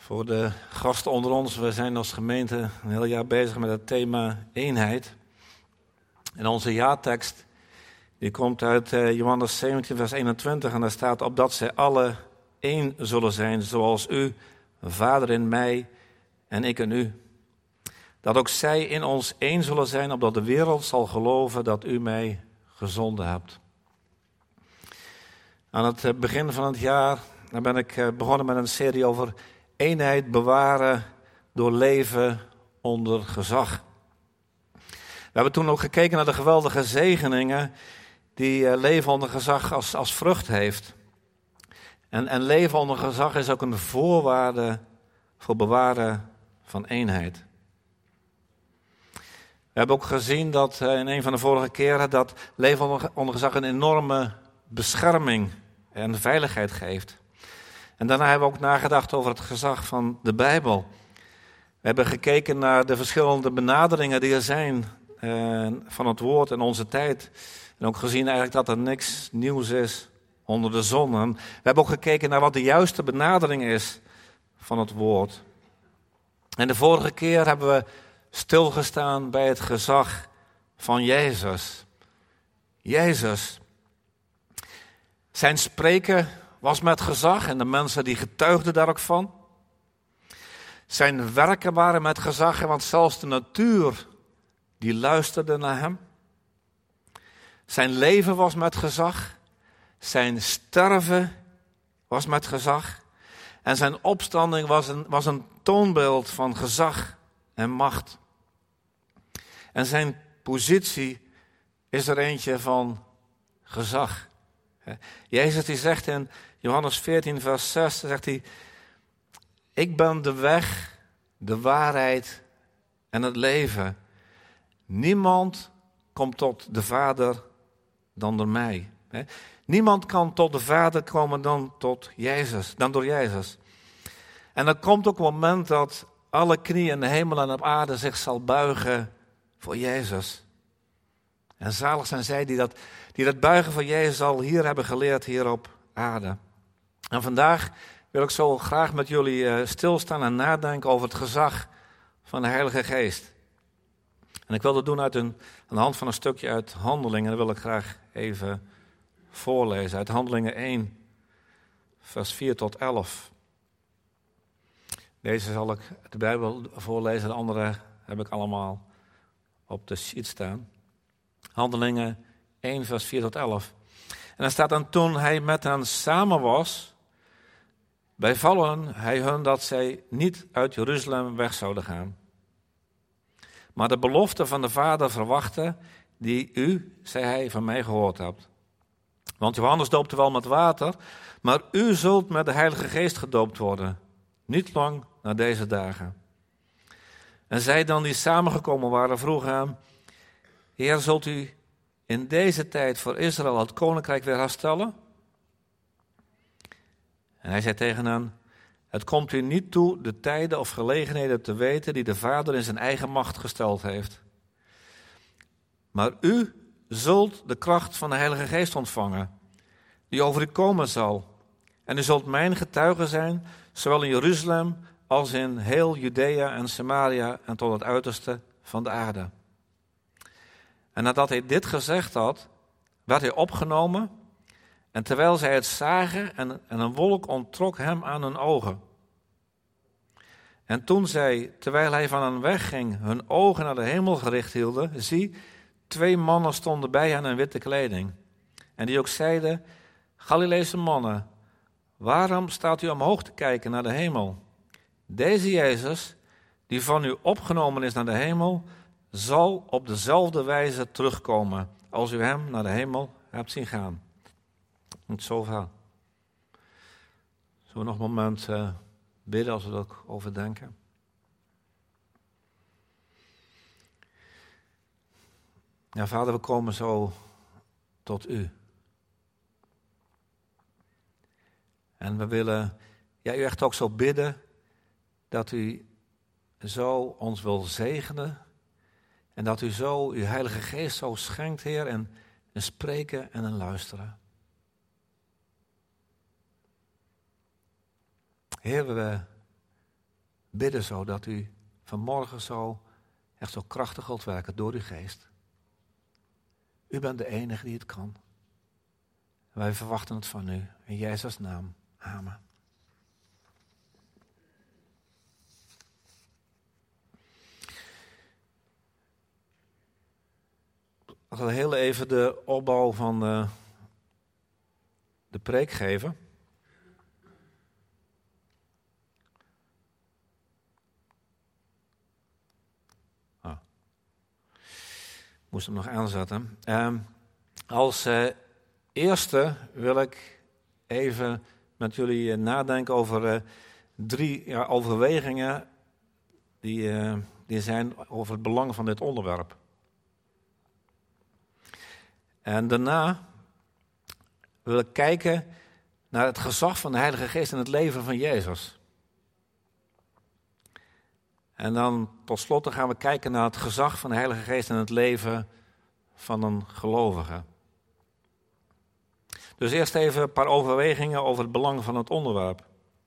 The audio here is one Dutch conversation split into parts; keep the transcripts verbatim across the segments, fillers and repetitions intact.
Voor de gasten onder ons, we zijn als gemeente een heel jaar bezig met het thema eenheid. En onze jaartekst, die komt uit uh, Johannes zeventien vers eenentwintig en daar staat: opdat zij alle één zullen zijn, zoals u, Vader in mij en ik in u. Dat ook zij in ons één zullen zijn, opdat de wereld zal geloven dat u mij gezonden hebt. Aan het begin van het jaar dan ben ik begonnen met een serie over eenheid bewaren door leven onder gezag. We hebben toen ook gekeken naar de geweldige zegeningen die leven onder gezag als, als vrucht heeft. En, en leven onder gezag is ook een voorwaarde voor bewaren van eenheid. We hebben ook gezien dat in een van de vorige keren dat leven onder, onder gezag een enorme bescherming en veiligheid geeft. En daarna hebben we ook nagedacht over het gezag van de Bijbel. We hebben gekeken naar de verschillende benaderingen die er zijn eh, van het woord in onze tijd. En ook gezien eigenlijk dat er niks nieuws is onder de zon. En we hebben ook gekeken naar wat de juiste benadering is van het woord. En de vorige keer hebben we stilgestaan bij het gezag van Jezus. Jezus. Zijn spreken was met gezag en de mensen die getuigden daar ook van. Zijn werken waren met gezag, want zelfs de natuur die luisterde naar hem. Zijn leven was met gezag. Zijn sterven was met gezag. En zijn opstanding was een, was een toonbeeld van gezag en macht. En zijn positie is er eentje van gezag. Jezus die zegt in Johannes veertien vers zes, zegt hij: ik ben de weg, de waarheid en het leven. Niemand komt tot de Vader dan door mij. Niemand kan tot de Vader komen dan tot Jezus, dan door Jezus. En er komt ook een moment dat alle knieën in de hemel en op aarde zich zal buigen voor Jezus. En zalig zijn zij die dat, die dat buigen voor Jezus al hier hebben geleerd, hier op aarde. En vandaag wil ik zo graag met jullie stilstaan en nadenken over het gezag van de Heilige Geest. En ik wil dat doen uit een, aan de hand van een stukje uit Handelingen. Dat wil ik graag even voorlezen. Uit Handelingen één, vers vier tot elf. Deze zal ik de Bijbel voorlezen, de andere heb ik allemaal op de sheet staan. Handelingen één, vers vier tot elf. En dan staat dan: toen hij met hen samen was, bevallen hij hun dat zij niet uit Jeruzalem weg zouden gaan. Maar de belofte van de Vader verwachten, die u, zei hij, van mij gehoord hebt. Want Johannes doopte wel met water, maar u zult met de Heilige Geest gedoopt worden. Niet lang na deze dagen. En zij dan die samengekomen waren, vroegen hem: Heer, zult u in deze tijd voor Israël het koninkrijk weer herstellen? En hij zei tegen hen: het komt u niet toe de tijden of gelegenheden te weten die de Vader in zijn eigen macht gesteld heeft. Maar u zult de kracht van de Heilige Geest ontvangen, die over u komen zal. En u zult mijn getuige zijn, zowel in Jeruzalem als in heel Judea en Samaria en tot het uiterste van de aarde. En nadat hij dit gezegd had, werd hij opgenomen. En terwijl zij het zagen en, en een wolk onttrok hem aan hun ogen. En toen zij, terwijl hij van hen wegging, hun ogen naar de hemel gericht hielden, zie, twee mannen stonden bij hen in witte kleding. En die ook zeiden: Galileese mannen, waarom staat u omhoog te kijken naar de hemel? Deze Jezus, die van u opgenomen is naar de hemel, zal op dezelfde wijze terugkomen als u hem naar de hemel hebt zien gaan. Tot zover. Zullen we nog een moment uh, bidden als we er ook over denken? Ja, Vader, we komen zo tot u. En we willen ja, u echt ook zo bidden dat u zo ons wil zegenen. En dat u zo uw Heilige Geest zo schenkt, Heer, en een spreken en een luisteren. Heer, we bidden zo dat u vanmorgen zo echt zo krachtig wilt werken door uw geest. U bent de enige die het kan. Wij verwachten het van u. In Jezus' naam. Amen. Ik wil heel even de opbouw van de, de preek geven. Oh. Moest hem nog aanzetten. Um, als uh, eerste wil ik even met jullie uh, nadenken over uh, drie ja, overwegingen die, uh, die zijn over het belang van dit onderwerp. En daarna wil ik kijken naar het gezag van de Heilige Geest in het leven van Jezus. En dan tot slot gaan we kijken naar het gezag van de Heilige Geest in het leven van een gelovige. Dus eerst even een paar overwegingen over het belang van het onderwerp.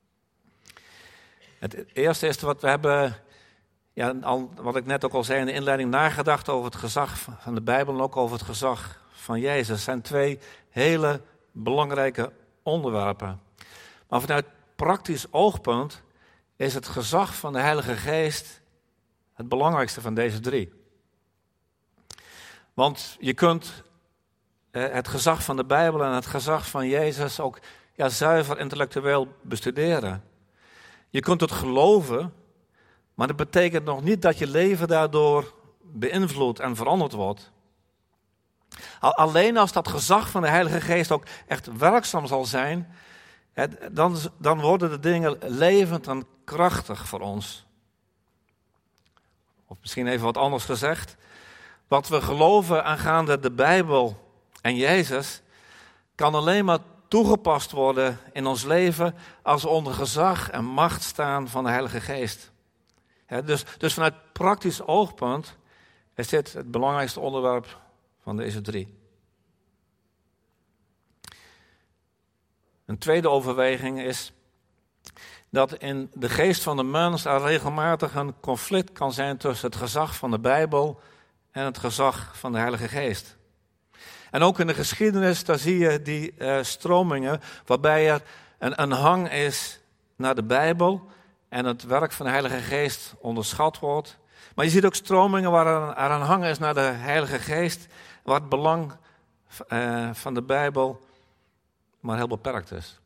Het eerste is wat we hebben, ja, al, wat ik net ook al zei in de inleiding, nagedacht over het gezag van de Bijbel en ook over het gezag van Jezus. Het zijn twee hele belangrijke onderwerpen. Maar vanuit praktisch oogpunt is het gezag van de Heilige Geest het belangrijkste van deze drie. Want je kunt eh, het gezag van de Bijbel en het gezag van Jezus ook ja, zuiver intellectueel bestuderen. Je kunt het geloven, maar dat betekent nog niet dat je leven daardoor beïnvloed en veranderd wordt. Alleen als dat gezag van de Heilige Geest ook echt werkzaam zal zijn, dan, dan worden de dingen levend en krachtig voor ons. Of misschien even wat anders gezegd. Wat we geloven aangaande de Bijbel en Jezus kan alleen maar toegepast worden in ons leven als we onder gezag en macht staan van de Heilige Geest. Ja, dus, dus vanuit praktisch oogpunt is dit het belangrijkste onderwerp van deze drie. Een tweede overweging is dat in de geest van de mens er regelmatig een conflict kan zijn tussen het gezag van de Bijbel en het gezag van de Heilige Geest. En ook in de geschiedenis, daar zie je die uh, stromingen waarbij er een, een hang is naar de Bijbel en het werk van de Heilige Geest onderschat wordt. Maar je ziet ook stromingen waar er, er een hang is naar de Heilige Geest, waar het belang uh, van de Bijbel maar heel beperkt is.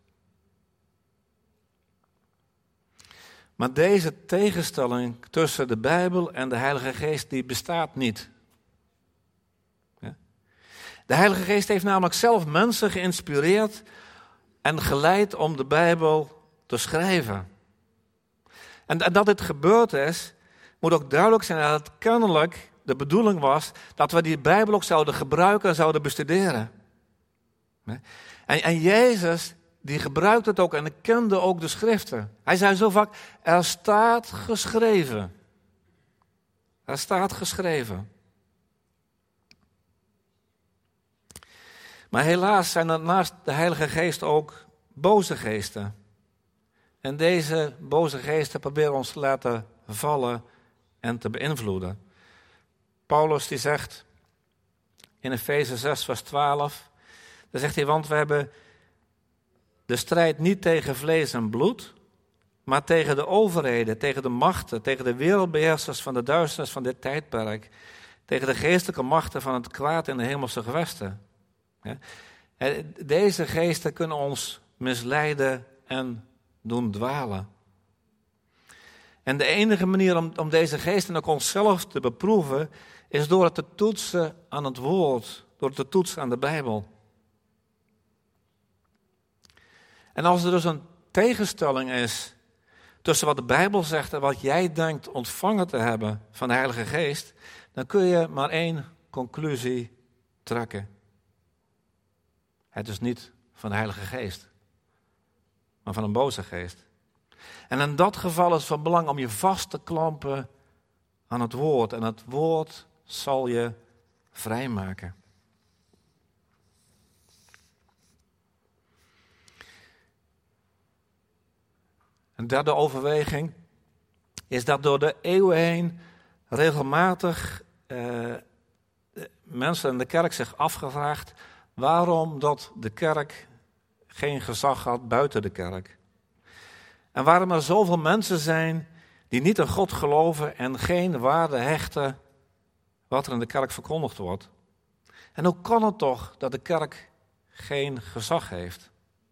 Maar deze tegenstelling tussen de Bijbel en de Heilige Geest, die bestaat niet. Ja? De Heilige Geest heeft namelijk zelf mensen geïnspireerd en geleid om de Bijbel te schrijven. En, en dat dit gebeurd is, moet ook duidelijk zijn dat het kennelijk de bedoeling was dat we die Bijbel ook zouden gebruiken en zouden bestuderen. Ja? En, en Jezus, die gebruikte het ook en kende ook de schriften. Hij zei zo vaak, er staat geschreven. Er staat geschreven. Maar helaas zijn er naast de Heilige Geest ook boze geesten. En deze boze geesten proberen ons te laten vallen en te beïnvloeden. Paulus die zegt in Efeze zes vers twaalf... Dan zegt hij, want we hebben de strijd niet tegen vlees en bloed, maar tegen de overheden, tegen de machten, tegen de wereldbeheersers van de duisternis van dit tijdperk, tegen de geestelijke machten van het kwaad in de hemelse gewesten. Deze geesten kunnen ons misleiden en doen dwalen. En de enige manier om, om deze geesten ook onszelf te beproeven, is door het te toetsen aan het woord, door het te toetsen aan de Bijbel. En als er dus een tegenstelling is tussen wat de Bijbel zegt en wat jij denkt ontvangen te hebben van de Heilige Geest, dan kun je maar één conclusie trekken. Het is niet van de Heilige Geest, maar van een boze geest. En in dat geval is het van belang om je vast te klampen aan het woord. En het woord zal je vrijmaken. Een derde overweging is dat door de eeuwen heen regelmatig uh, mensen in de kerk zich afgevraagd waarom dat de kerk geen gezag had buiten de kerk. En waarom er zoveel mensen zijn die niet in God geloven en geen waarde hechten wat er in de kerk verkondigd wordt. En hoe kan het toch dat de kerk geen gezag heeft?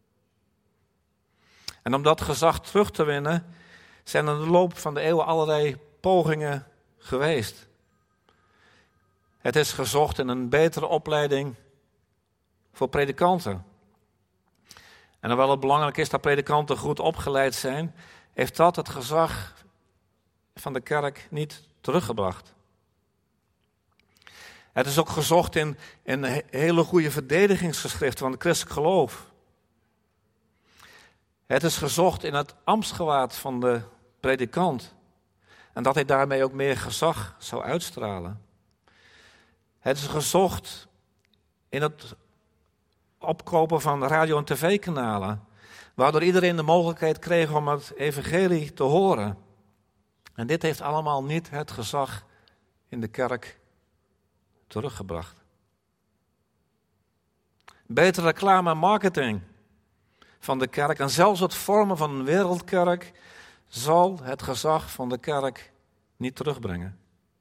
En om dat gezag terug te winnen zijn in de loop van de eeuwen allerlei pogingen geweest. Het is gezocht in een betere opleiding voor predikanten. En hoewel het belangrijk is dat predikanten goed opgeleid zijn, heeft dat het gezag van de kerk niet teruggebracht. Het is ook gezocht in, in hele goede verdedigingsgeschriften van het christelijk geloof. Het is gezocht in het ambtsgewaad van de predikant. En dat hij daarmee ook meer gezag zou uitstralen. Het is gezocht in het opkopen van radio- en tv-kanalen. Waardoor iedereen de mogelijkheid kreeg om het evangelie te horen. En dit heeft allemaal niet het gezag in de kerk teruggebracht. Betere reclame en marketing van de kerk en zelfs het vormen van een wereldkerk zal het gezag van de kerk niet terugbrengen.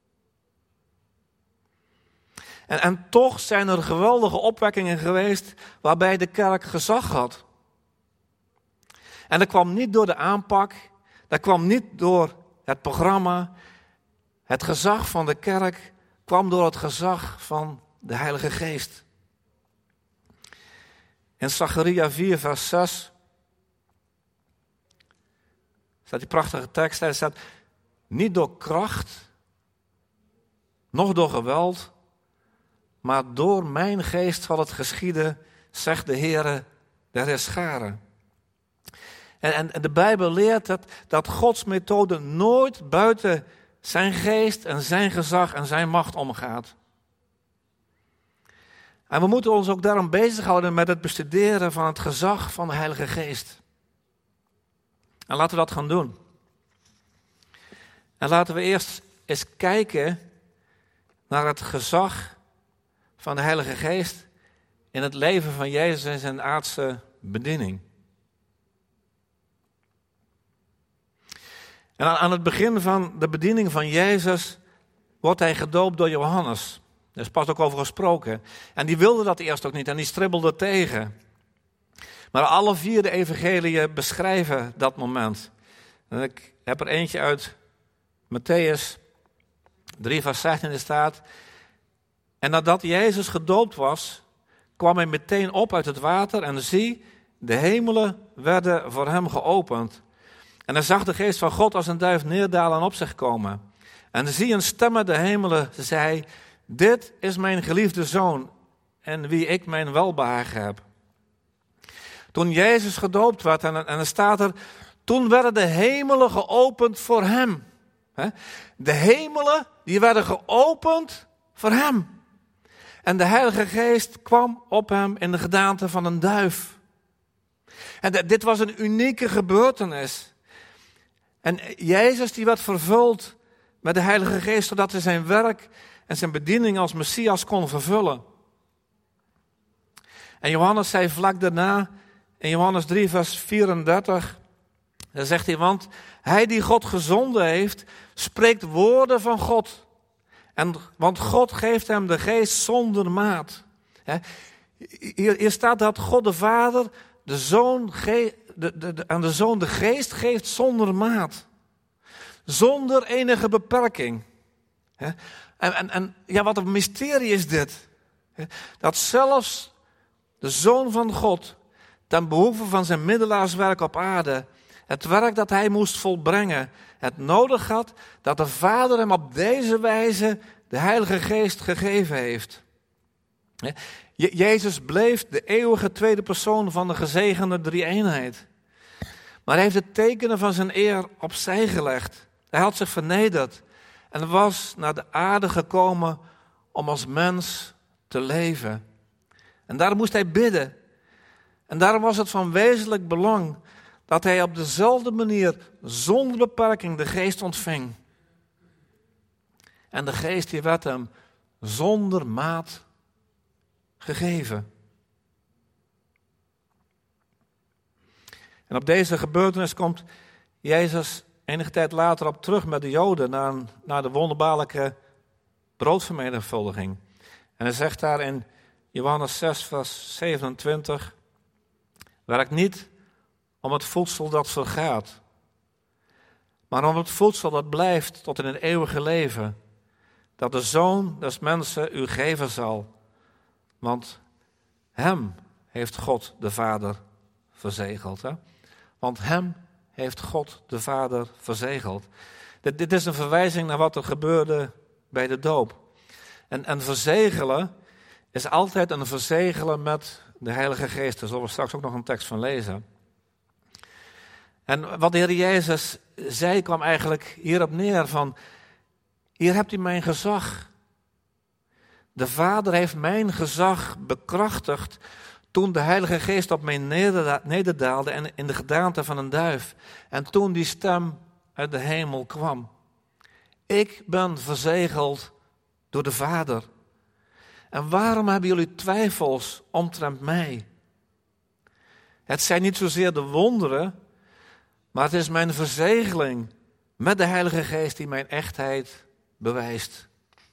En, en toch zijn er geweldige opwekkingen geweest waarbij de kerk gezag had. En dat kwam niet door de aanpak, dat kwam niet door het programma. Het gezag van de kerk kwam door het gezag van de Heilige Geest. In Zacharia vier vers zes staat die prachtige tekst, daar staat: niet door kracht, noch door geweld, maar door mijn geest zal het geschieden, zegt de Heere der Heerscharen. En, en de Bijbel leert dat, dat Gods methode nooit buiten zijn geest en zijn gezag en zijn macht omgaat. En we moeten ons ook daarom bezighouden met het bestuderen van het gezag van de Heilige Geest. En laten we dat gaan doen. En laten we eerst eens kijken naar het gezag van de Heilige Geest in het leven van Jezus en zijn aardse bediening. En aan het begin van de bediening van Jezus wordt hij gedoopt door Johannes. Er is pas ook over gesproken. En die wilde dat eerst ook niet en die stribbelde tegen. Maar alle vier de evangeliën beschrijven dat moment. En ik heb er eentje uit Mattheüs drie vers zestien staat. En nadat Jezus gedoopt was, kwam hij meteen op uit het water en zie, de hemelen werden voor hem geopend. En hij zag de geest van God als een duif neerdalen en op zich komen. En zie een stem uit de hemelen zei: dit is mijn geliefde zoon, en wie ik mijn welbehagen heb. Toen Jezus gedoopt werd, en, en er staat er, toen werden de hemelen geopend voor hem. De hemelen, die werden geopend voor hem. En de Heilige Geest kwam op hem in de gedaante van een duif. En de, dit was een unieke gebeurtenis. En Jezus die werd vervuld met de Heilige Geest, zodat hij zijn werk en zijn bediening als Messias kon vervullen. En Johannes zei vlak daarna, in Johannes drie vers vierendertig, daar zegt hij, want hij die God gezonden heeft, spreekt woorden van God. En, want God geeft hem de geest zonder maat. He, hier, hier staat dat God de Vader de zoon ge, de, de, de, aan de Zoon de geest geeft zonder maat. Zonder enige beperking. He, en, en, en ja, wat een mysterie is dit. He, dat zelfs de Zoon van God ten behoeve van zijn middelaarswerk op aarde, het werk dat hij moest volbrengen, het nodig had dat de Vader hem op deze wijze de Heilige Geest gegeven heeft. Je, Jezus bleef de eeuwige tweede persoon van de gezegende drie-eenheid. Maar hij heeft de tekenen van zijn eer opzij gelegd. Hij had zich vernederd en was naar de aarde gekomen om als mens te leven. En daarom moest hij bidden. En daarom was het van wezenlijk belang dat hij op dezelfde manier zonder beperking de geest ontving. En de geest die werd hem zonder maat gegeven. En op deze gebeurtenis komt Jezus enige tijd later op terug met de Joden naar, naar de wonderbaarlijke broodvermenigvuldiging. En hij zegt daar in Johannes zes, vers zevenentwintig, werk niet om het voedsel dat vergaat, maar om het voedsel dat blijft tot in het eeuwige leven, dat de Zoon des mensen u geven zal. Want hem heeft God de Vader verzegeld. Hè? Want hem heeft God de Vader verzegeld. Dit, dit is een verwijzing naar wat er gebeurde bij de doop. En, en verzegelen is altijd een verzegelen met de Heilige Geest. Daar zullen we straks ook nog een tekst van lezen. En wat de Heer Jezus zei kwam eigenlijk hierop neer van, hier hebt u mijn gezag. De Vader heeft mijn gezag bekrachtigd toen de Heilige Geest op mij nederdaalde en in de gedaante van een duif. En toen die stem uit de hemel kwam. Ik ben verzegeld door de Vader. En waarom hebben jullie twijfels omtrent mij? Het zijn niet zozeer de wonderen, maar het is mijn verzegeling met de Heilige Geest die mijn echtheid bewijst.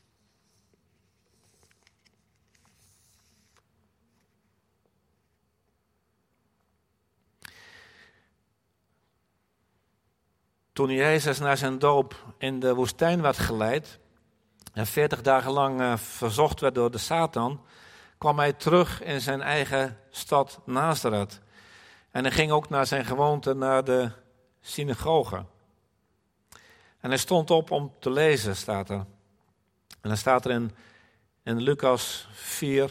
Toen Jezus naar zijn doop in de woestijn werd geleid en veertig dagen lang uh, verzocht werd door de Satan, kwam hij terug in zijn eigen stad Nazareth. En hij ging ook naar zijn gewoonte, naar de synagoge. En hij stond op om te lezen, staat er. En dan staat er in, in Lucas vier.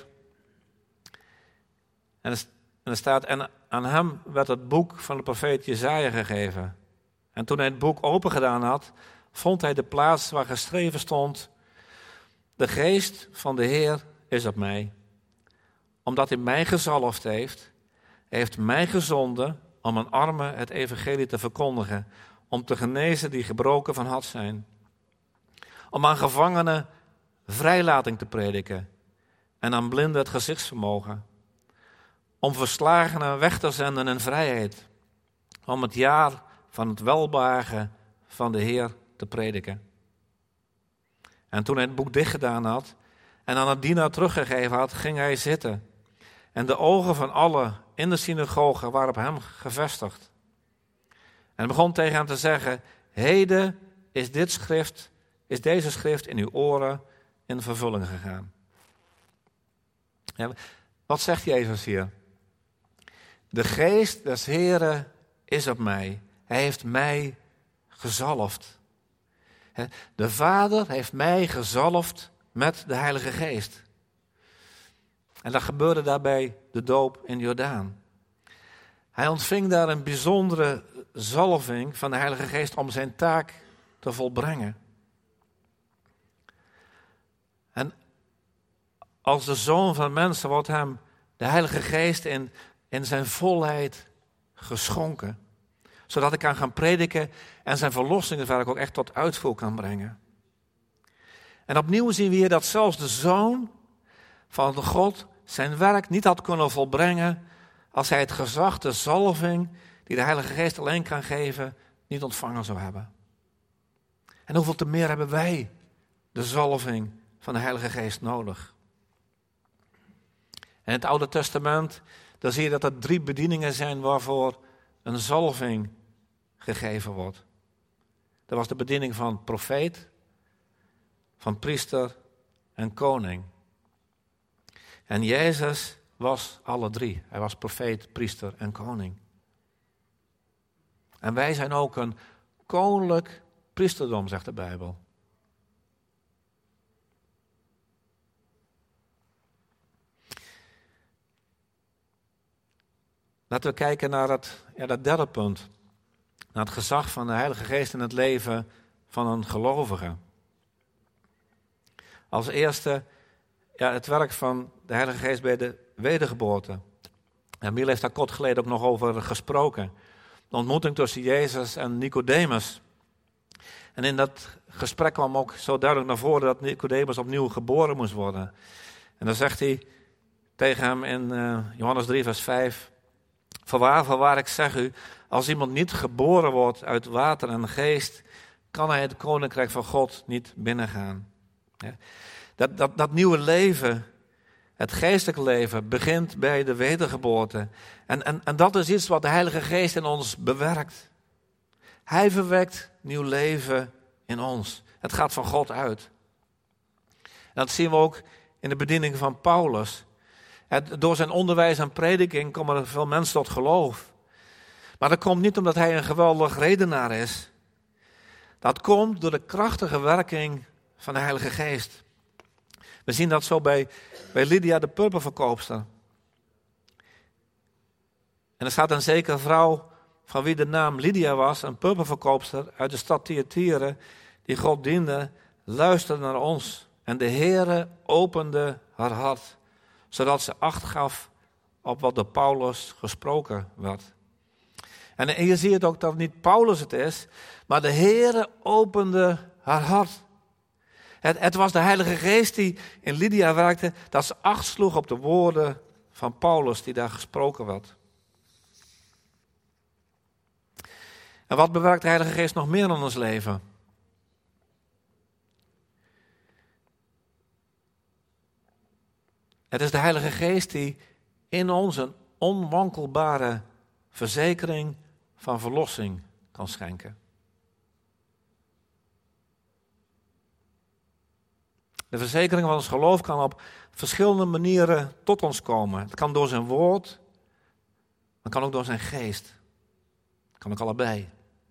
En er, en er staat, en aan hem werd het boek van de profeet Jesaja gegeven. En toen hij het boek opengedaan had, vond hij de plaats waar geschreven stond, de geest van de Heer is op mij, omdat hij mij gezalfd heeft. Hij heeft mij gezonden om aan armen het evangelie te verkondigen, om te genezen die gebroken van hart zijn, om aan gevangenen vrijlating te prediken en aan blinden het gezichtsvermogen, om verslagenen weg te zenden in vrijheid, om het jaar van het welbehagen van de Heer te prediken. En toen hij het boek dichtgedaan had en aan het dienaar teruggegeven had, ging hij zitten. En de ogen van allen in de synagoge waren op hem gevestigd. En hij begon tegen hem te zeggen, heden is dit schrift, is deze schrift in uw oren in vervulling gegaan. Ja, wat zegt Jezus hier? De geest des Heren is op mij. Hij heeft mij gezalfd. De Vader heeft mij gezalfd met de Heilige Geest. En dat gebeurde daarbij de doop in Jordaan. Hij ontving daar een bijzondere zalving van de Heilige Geest om zijn taak te volbrengen. En als de Zoon van mensen wordt hem de Heilige Geest in, in zijn volheid geschonken. Zodat hij kan gaan prediken en zijn verlossingswerk ook echt tot uitvoer kan brengen. En opnieuw zien we hier dat zelfs de Zoon van de God zijn werk niet had kunnen volbrengen als hij het gezag, de zalving die de Heilige Geest alleen kan geven, niet ontvangen zou hebben. En hoeveel te meer hebben wij de zalving van de Heilige Geest nodig. In het Oude Testament, dan zie je dat er drie bedieningen zijn waarvoor een zalving gegeven wordt. Dat was de bediening van profeet, van priester en koning. En Jezus was alle drie. Hij was profeet, priester en koning. En wij zijn ook een koninklijk priesterdom, zegt de Bijbel. Laten we kijken naar het, ja, dat derde punt. Naar het gezag van de Heilige Geest in het leven van een gelovige. Als eerste ja, het werk van de Heilige Geest bij de wedergeboorte. En Miel heeft daar kort geleden ook nog over gesproken. De ontmoeting tussen Jezus en Nicodemus. En in dat gesprek kwam ook zo duidelijk naar voren dat Nicodemus opnieuw geboren moest worden. En dan zegt hij tegen hem in uh, Johannes drie vers vijf. Voorwaar, voorwaar, ik zeg u, als iemand niet geboren wordt uit water en geest, kan hij het koninkrijk van God niet binnengaan. Ja. Dat, dat, dat nieuwe leven, het geestelijke leven, begint bij de wedergeboorte. En, en, en dat is iets wat de Heilige Geest in ons bewerkt. Hij verwekt nieuw leven in ons. Het gaat van God uit. En dat zien we ook in de bediening van Paulus. Het, door zijn onderwijs en prediking komen er veel mensen tot geloof. Maar dat komt niet omdat hij een geweldig redenaar is. Dat komt door de krachtige werking van de Heilige Geest. We zien dat zo bij, bij Lydia de purperverkoopster. En er staat een zekere vrouw van wie de naam Lydia was, een purperverkoopster uit de stad Thyatira, die God diende, luisterde naar ons. En de Heere opende haar hart, zodat ze acht gaf op wat door Paulus gesproken werd. En hier zie je het ook dat het niet Paulus het is, maar de Heere opende haar hart. Het, het was de Heilige Geest die in Lydia werkte, dat ze acht sloeg op de woorden van Paulus die daar gesproken werd. En wat bewerkt de Heilige Geest nog meer in ons leven? Het is de Heilige Geest die in ons een onwankelbare verzekering van verlossing kan schenken. De verzekering van ons geloof kan op verschillende manieren tot ons komen. Het kan door zijn woord, maar het kan ook door zijn geest. Het kan ook allebei.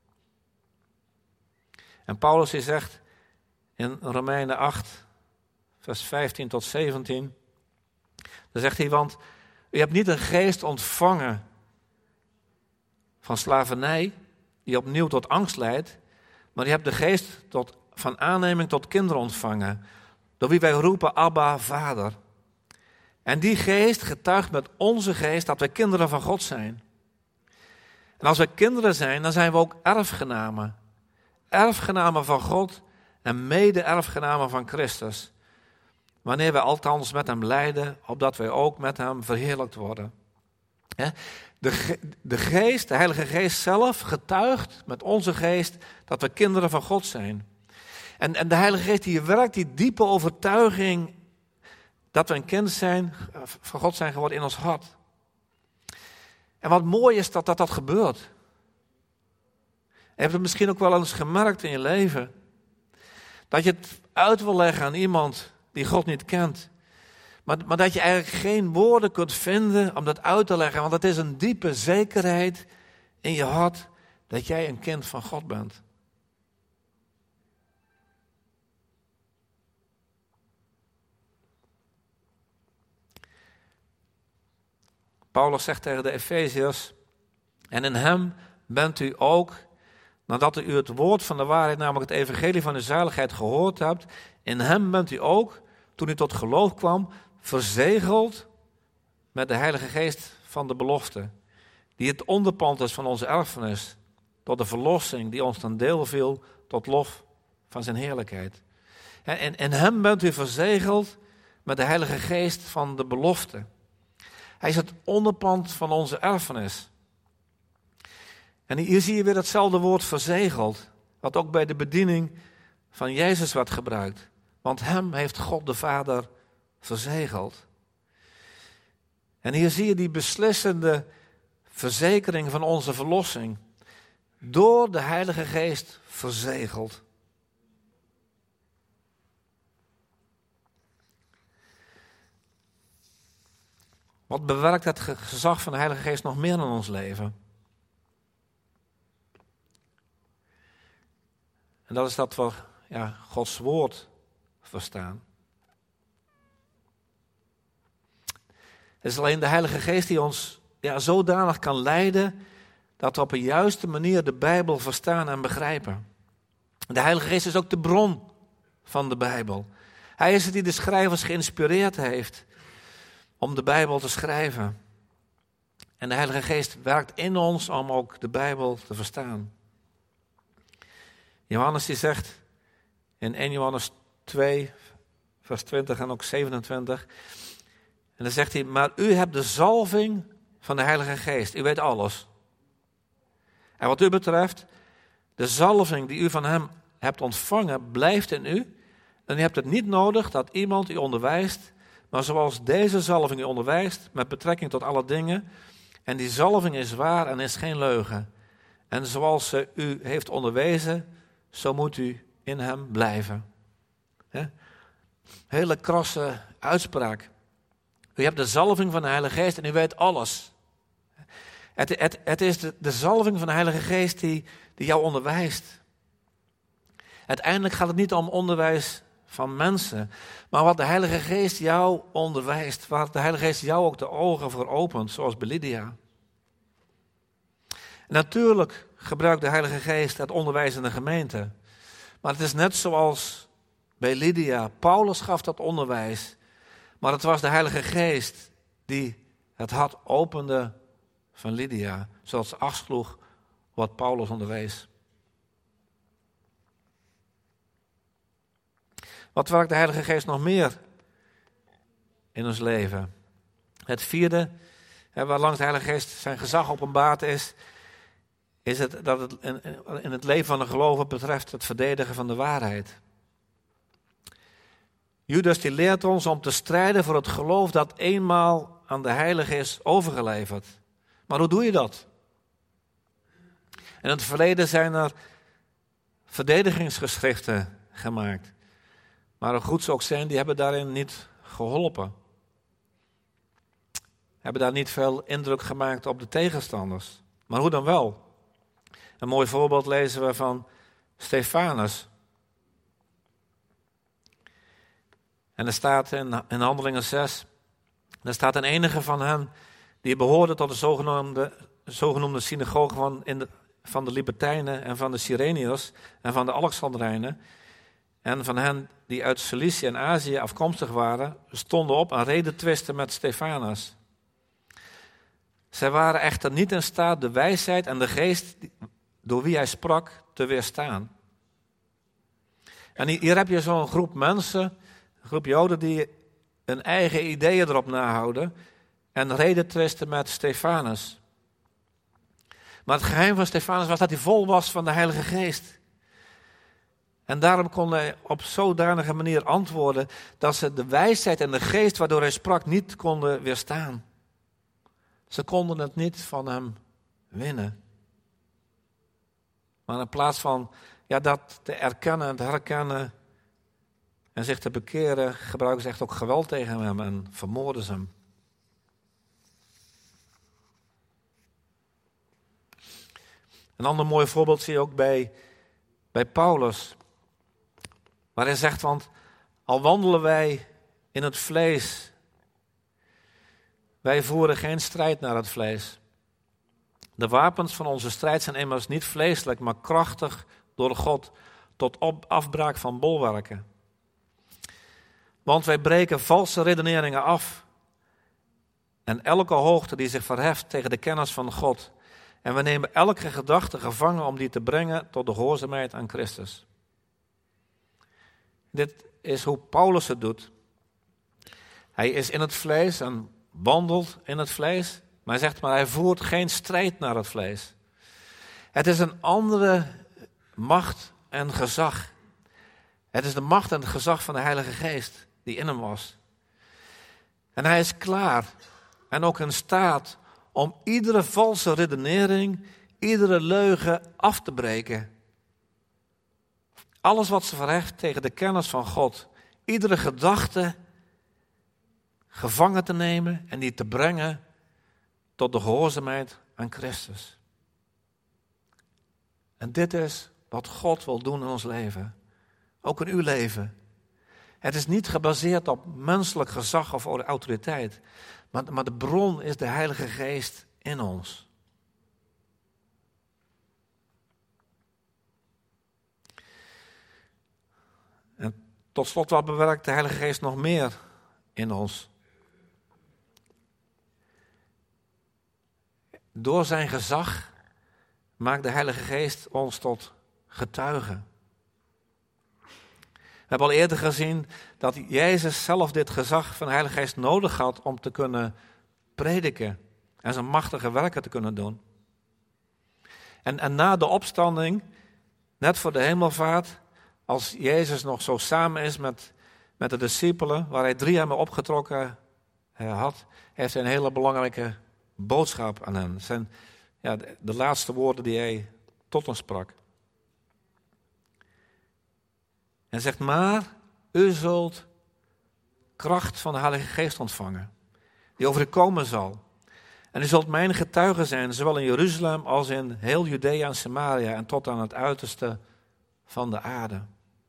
En Paulus die zegt in Romeinen acht, vers vijftien tot zeventien. Dan zegt hij, want u hebt niet een geest ontvangen van slavernij, die opnieuw tot angst leidt, maar u hebt de geest tot, van aanneming tot kinderen ontvangen, door wie wij roepen, Abba, Vader. En die geest getuigt met onze geest dat wij kinderen van God zijn. En als wij kinderen zijn, dan zijn we ook erfgenamen. Erfgenamen van God en mede-erfgenamen van Christus. Wanneer wij althans met hem lijden, opdat wij ook met hem verheerlijkt worden. De, de geest, de Heilige Geest zelf, getuigt met onze geest dat we kinderen van God zijn. En, en de Heilige Geest die werkt die diepe overtuiging dat we een kind zijn, van God zijn geworden in ons hart. En wat mooi is dat dat, dat gebeurt. Je hebt het misschien ook wel eens gemerkt in je leven. Dat je het uit wil leggen aan iemand die God niet kent. Maar, maar dat je eigenlijk geen woorden kunt vinden om dat uit te leggen. Want het is een diepe zekerheid in je hart dat jij een kind van God bent. Paulus zegt tegen de Efeziërs, en in hem bent u ook, nadat u het woord van de waarheid, namelijk het evangelie van de zaligheid gehoord hebt, in hem bent u ook, toen u tot geloof kwam, verzegeld met de Heilige Geest van de belofte, die het onderpand is van onze erfenis, tot de verlossing die ons ten deel viel, tot lof van zijn heerlijkheid. En in hem bent u verzegeld met de Heilige Geest van de belofte. Hij is het onderpand van onze erfenis. En hier zie je weer hetzelfde woord verzegeld, wat ook bij de bediening van Jezus werd gebruikt. Want hem heeft God de Vader verzegeld. En hier zie je die beslissende verzekering van onze verlossing. Door de Heilige Geest verzegeld. Wat bewerkt het gezag van de Heilige Geest nog meer in ons leven? En dat is dat we ja, Gods woord verstaan. Het is alleen de Heilige Geest die ons ja, zodanig kan leiden dat we op een juiste manier de Bijbel verstaan en begrijpen. De Heilige Geest is ook de bron van de Bijbel. Hij is het die de schrijvers geïnspireerd heeft om de Bijbel te schrijven. En de Heilige Geest werkt in ons om ook de Bijbel te verstaan. Johannes die zegt in eerste Johannes twee, vers twintig en ook zevenentwintig. En dan zegt hij, maar u hebt de zalving van de Heilige Geest. U weet alles. En wat u betreft, de zalving die u van hem hebt ontvangen, blijft in u. En u hebt het niet nodig dat iemand u onderwijst, maar zoals deze zalving u onderwijst, met betrekking tot alle dingen. En die zalving is waar en is geen leugen. En zoals ze u heeft onderwezen, zo moet u in hem blijven. He? Hele krasse uitspraak. U hebt de zalving van de Heilige Geest en u weet alles. Het, het, het is de, de zalving van de Heilige Geest die, die jou onderwijst. Uiteindelijk gaat het niet om onderwijs van mensen, maar wat de Heilige Geest jou onderwijst, waar de Heilige Geest jou ook de ogen voor opent, zoals bij Lydia. En natuurlijk gebruikt de Heilige Geest het onderwijs in de gemeente, maar het is net zoals bij Lydia. Paulus gaf dat onderwijs, maar het was de Heilige Geest die het hart opende van Lydia, zodat ze acht sloeg wat Paulus onderwees. Wat werkt de Heilige Geest nog meer in ons leven? Het vierde, waar langs de Heilige Geest zijn gezag openbaard is, is het dat het in het leven van de gelovigen betreft het verdedigen van de waarheid. Judas die leert ons om te strijden voor het geloof dat eenmaal aan de Heilige is overgeleverd. Maar hoe doe je dat? In het verleden zijn er verdedigingsgeschriften gemaakt. Maar hoe goed ze ook zijn, die hebben daarin niet geholpen. Hebben daar niet veel indruk gemaakt op de tegenstanders. Maar hoe dan wel? Een mooi voorbeeld lezen we van Stefanus. En er staat in, in Handelingen zes, er staat een enige van hen die behoorde tot de zogenoemde, zogenoemde synagoge van, in de, van de Libertijnen en van de Cyreniërs en van de Alexandrijnen. En van hen die uit Cilicië en Azië afkomstig waren, stonden op en reden twisten met Stefanus. Zij waren echter niet in staat de wijsheid en de geest door wie hij sprak te weerstaan. En hier heb je zo'n groep mensen, een groep Joden die hun eigen ideeën erop nahouden en reden twisten met Stefanus. Maar het geheim van Stefanus was dat hij vol was van de Heilige Geest. En daarom kon hij op zodanige manier antwoorden dat ze de wijsheid en de geest waardoor hij sprak niet konden weerstaan. Ze konden het niet van hem winnen. Maar in plaats van ja, dat te erkennen en te herkennen en zich te bekeren, gebruiken ze echt ook geweld tegen hem en vermoorden ze hem. Een ander mooi voorbeeld zie je ook bij, bij Paulus. Waar hij zegt, want al wandelen wij in het vlees, wij voeren geen strijd naar het vlees. De wapens van onze strijd zijn immers niet vleeselijk, maar krachtig door God tot op afbraak van bolwerken. Want wij breken valse redeneringen af en elke hoogte die zich verheft tegen de kennis van God. En we nemen elke gedachte gevangen om die te brengen tot de gehoorzaamheid aan Christus. Dit is hoe Paulus het doet. Hij is in het vlees en wandelt in het vlees. Maar hij zegt, maar hij voert geen strijd naar het vlees. Het is een andere macht en gezag. Het is de macht en het gezag van de Heilige Geest die in hem was. En hij is klaar en ook in staat om iedere valse redenering, iedere leugen af te breken. Alles wat ze verheft tegen de kennis van God. Iedere gedachte gevangen te nemen en die te brengen tot de gehoorzaamheid aan Christus. En dit is wat God wil doen in ons leven. Ook in uw leven. Het is niet gebaseerd op menselijk gezag of autoriteit. Maar, maar de bron is de Heilige Geest in ons. En tot slot, wat bewerkt de Heilige Geest nog meer in ons? Door zijn gezag maakt de Heilige Geest ons tot getuigen. We hebben al eerder gezien dat Jezus zelf dit gezag van de Heilige Geest nodig had om te kunnen prediken en zijn machtige werken te kunnen doen. En, en na de opstanding, net voor de hemelvaart, als Jezus nog zo samen is met, met de discipelen, waar hij drie jaar mee opgetrokken uh, had, heeft hij een hele belangrijke boodschap aan hen. Zijn, ja, de, de laatste woorden die hij tot ons sprak. En zegt, maar u zult kracht van de Heilige Geest ontvangen, die over u komen zal. En u zult mijn getuige zijn, zowel in Jeruzalem als in heel Judea en Samaria en tot aan het uiterste van de aarde.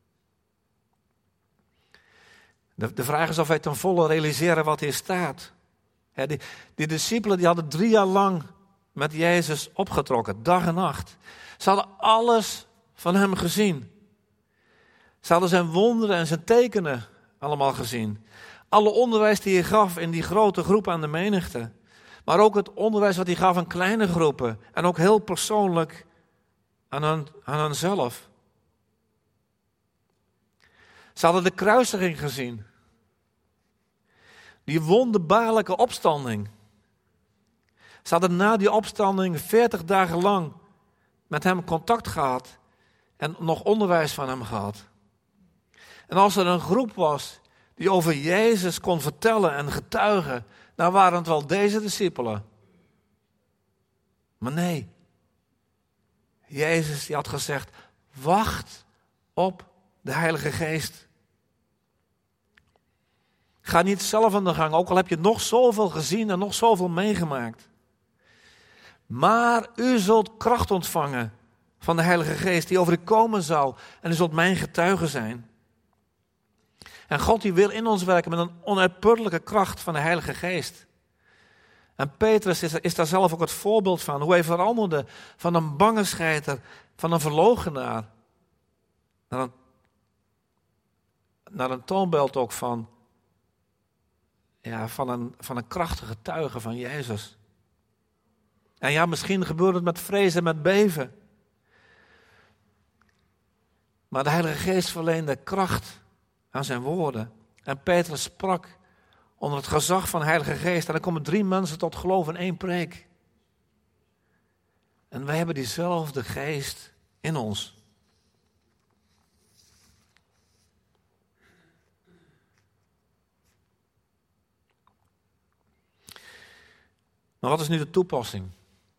De, de vraag is of wij ten volle realiseren wat hier staat. He, die, die discipelen die hadden drie jaar lang met Jezus opgetrokken, dag en nacht. Ze hadden alles van hem gezien. Ze hadden zijn wonderen en zijn tekenen allemaal gezien. Alle onderwijs die hij gaf in die grote groep aan de menigte. Maar ook het onderwijs wat hij gaf aan kleine groepen. En ook heel persoonlijk aan, hen, aan henzelf. Ze hadden de kruisiging gezien. Die wonderbaarlijke opstanding. Ze hadden na die opstanding veertig dagen lang met hem contact gehad. En nog onderwijs van hem gehad. En als er een groep was die over Jezus kon vertellen en getuigen, dan waren het wel deze discipelen. Maar nee, Jezus die had gezegd, wacht op de Heilige Geest. Ga niet zelf aan de gang, ook al heb je nog zoveel gezien en nog zoveel meegemaakt. Maar u zult kracht ontvangen van de Heilige Geest die over u komen zal. En u zult mijn getuige zijn. En God die wil in ons werken met een onuitputtelijke kracht van de Heilige Geest. En Petrus is, is daar zelf ook het voorbeeld van. Hoe hij veranderde van een bange scheiter, van een verloochenaar. Naar een, naar een toonbeeld ook van, ja, van, een, van een krachtige getuige van Jezus. En ja, misschien gebeurt het met vrees en met beven. Maar de Heilige Geest verleende kracht aan zijn woorden. En Petrus sprak onder het gezag van de Heilige Geest. En er komen drie mensen tot geloof in één preek. En wij hebben diezelfde geest in ons. Maar wat is nu de toepassing?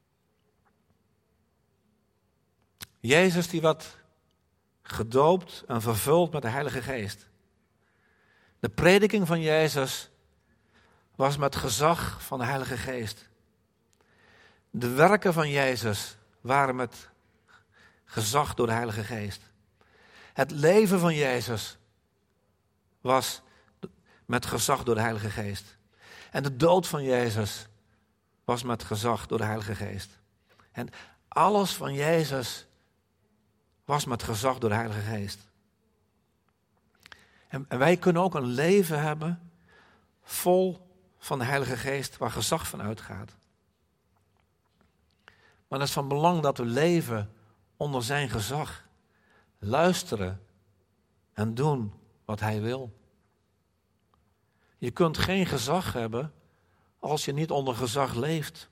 Jezus die werd gedoopt en vervuld met de Heilige Geest. De prediking van Jezus was met gezag van de Heilige Geest. De werken van Jezus waren met gezag door de Heilige Geest. Het leven van Jezus was met gezag door de Heilige Geest. En de dood van Jezus was met gezag door de Heilige Geest. En alles van Jezus was met gezag door de Heilige Geest. En, en wij kunnen ook een leven hebben vol van de Heilige Geest waar gezag van uitgaat. Maar het is van belang dat we leven onder zijn gezag. Luisteren en doen wat hij wil. Je kunt geen gezag hebben als je niet onder gezag leeft.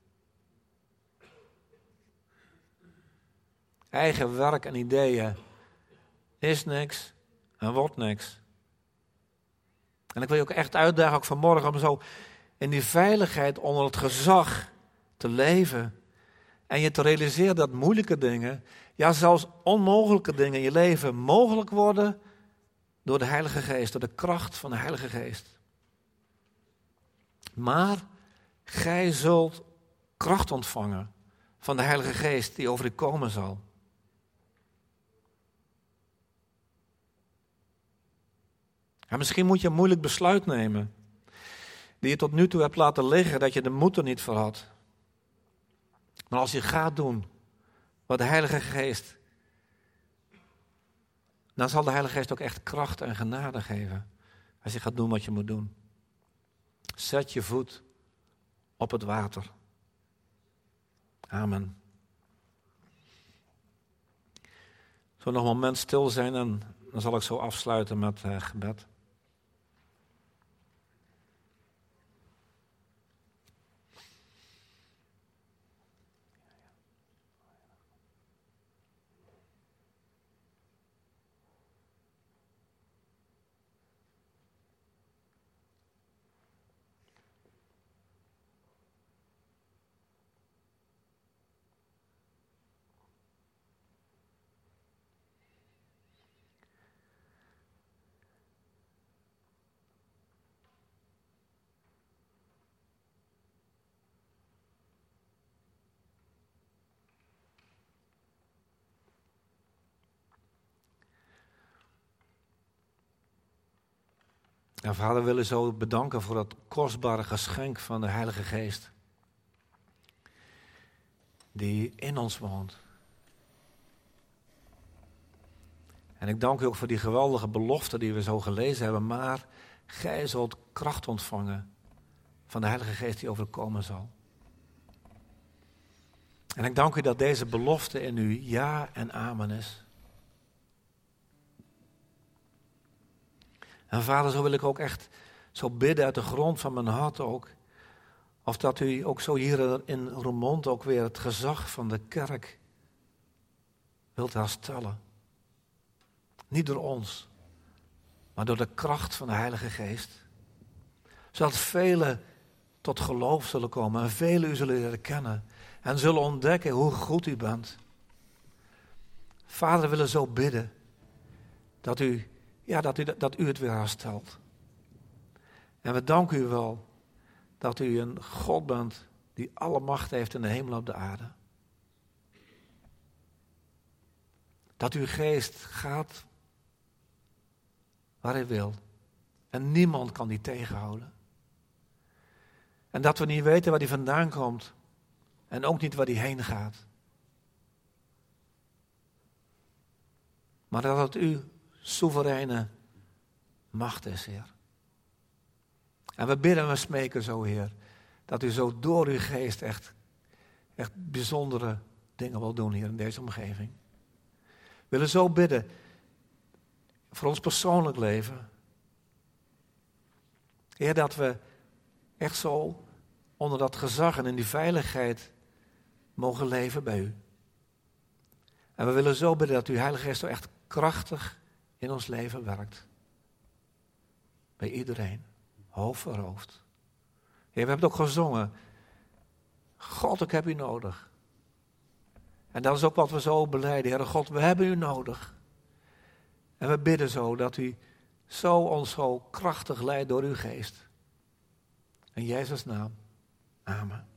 Eigen werk en ideeën is niks en wordt niks. En ik wil je ook echt uitdagen, ook vanmorgen, om zo in die veiligheid onder het gezag te leven. En je te realiseren dat moeilijke dingen, ja zelfs onmogelijke dingen in je leven mogelijk worden door de Heilige Geest, door de kracht van de Heilige Geest. Maar gij zult kracht ontvangen van de Heilige Geest die over u komen zal. En misschien moet je een moeilijk besluit nemen, die je tot nu toe hebt laten liggen, dat je de moed er niet voor had. Maar als je gaat doen wat de Heilige Geest, dan zal de Heilige Geest ook echt kracht en genade geven. Als je gaat doen wat je moet doen. Zet je voet op het water. Amen. Zullen we nog een moment stil zijn en dan zal ik zo afsluiten met uh, gebed. En Vader, we willen zo bedanken voor dat kostbare geschenk van de Heilige Geest. Die in ons woont. En ik dank u ook voor die geweldige belofte die we zo gelezen hebben. Maar gij zult kracht ontvangen van de Heilige Geest die overkomen zal. En ik dank u dat deze belofte in u ja en amen is. En Vader, zo wil ik ook echt zo bidden uit de grond van mijn hart ook. Of dat u ook zo hier in Roermond ook weer het gezag van de kerk wilt herstellen. Niet door ons, maar door de kracht van de Heilige Geest. Zodat velen tot geloof zullen komen en velen u zullen leren kennen. En zullen ontdekken hoe goed u bent. Vader, we willen zo bidden dat u... Ja, dat u, dat u het weer herstelt. En we danken u wel dat u een God bent die alle macht heeft in de hemel en op de aarde. Dat uw geest gaat waar hij wil. En niemand kan die tegenhouden. En dat we niet weten waar die vandaan komt. En ook niet waar die heen gaat. Maar dat het u soevereine macht is, Heer. En we bidden en we smeken zo, Heer, dat u zo door uw geest echt, echt bijzondere dingen wil doen hier in deze omgeving. We willen zo bidden voor ons persoonlijk leven. Heer, dat we echt zo onder dat gezag en in die veiligheid mogen leven bij u. En we willen zo bidden dat uw Heilige Geest zo echt krachtig in ons leven werkt. Bij iedereen. Hoofd voor hoofd. Heer, we hebben het ook gezongen. God, ik heb u nodig. En dat is ook wat we zo belijden. Heer God, we hebben u nodig. En we bidden zo dat u zo ons zo krachtig leidt door uw geest. In Jezus' naam. Amen.